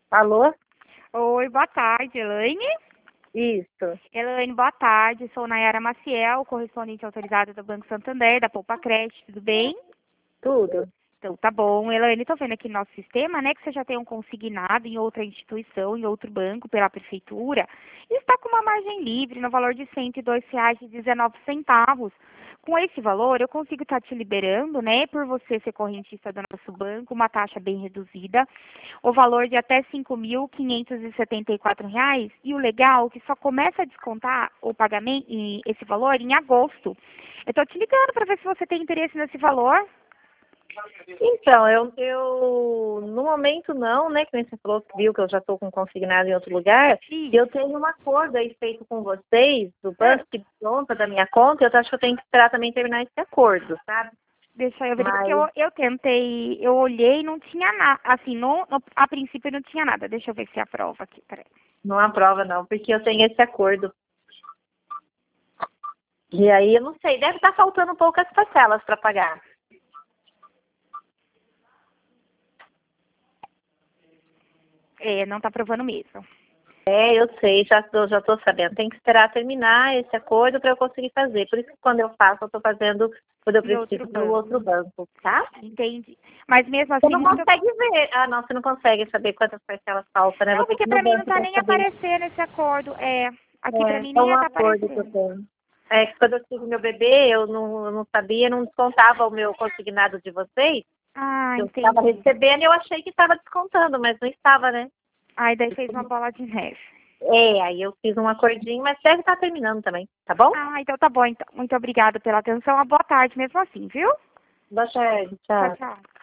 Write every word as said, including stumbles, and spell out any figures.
Alô? Oi, boa tarde, Elaine. Isso. Elaine, boa tarde. Sou Nayara Maciel, correspondente autorizada do Banco Santander, da Poupa Crédito, tudo bem? Tudo. Então, tá bom. Elaine, tô vendo aqui no nosso sistema, né, que você já tem um consignado em outra instituição, em outro banco, pela prefeitura, e está com uma margem livre no valor de cento e dois reais e dezenove centavos. Com esse valor, eu consigo estar te liberando, né, por você ser correntista do nosso banco, uma taxa bem reduzida, o valor de até cinco mil quinhentos e setenta e quatro reais, e o legal é que só começa a descontar o pagamento, e esse valor em agosto. Eu tô te ligando para ver se você tem interesse nesse valor. Então, eu, eu no momento não, né? Que nem você falou que viu que eu já estou com consignado em outro lugar. E Isso. eu tenho um acordo aí feito com vocês, do É, banco, que conta da minha conta, e eu acho que eu tenho que esperar também terminar esse acordo, sabe? deixa eu ver, porque Mas eu, eu tentei, eu olhei e não tinha nada, assim, no, no- a princípio não tinha nada. Deixa eu ver se aprova aqui, peraí. não aprova não, porque eu tenho esse acordo. E aí, eu não sei, deve estar faltando poucas parcelas para pagar. É, não tá aprovando mesmo. É, eu sei, já tô, já tô sabendo. Tem que esperar terminar esse acordo para eu conseguir fazer. Por isso que quando eu faço, eu estou fazendo quando eu Em outro preciso no banco. outro banco, tá? Entendi. Mas mesmo Você assim, não muito. consegue ver. Ah, não, você não consegue saber quantas parcelas faltam, né? Vou Não, ter porque que ir no pra mim não banco tá para nem saber. aparecendo esse acordo. É, aqui pra É, mim é nem um tá acordo que eu aparecendo. tenho. É que quando eu tive meu bebê, eu não, eu não sabia, não descontava o meu consignado de vocês. Ah, Eu estava entendi. recebendo e eu achei que estava descontando, mas não estava, né? Aí daí fez uma bola de neve. É, aí eu fiz um acordinho, mas deve estar terminando também, tá bom? Ah, então tá bom. Então. Muito obrigada pela atenção. Uma boa tarde mesmo assim, viu? Boa tarde, Tchau, tchau. tchau.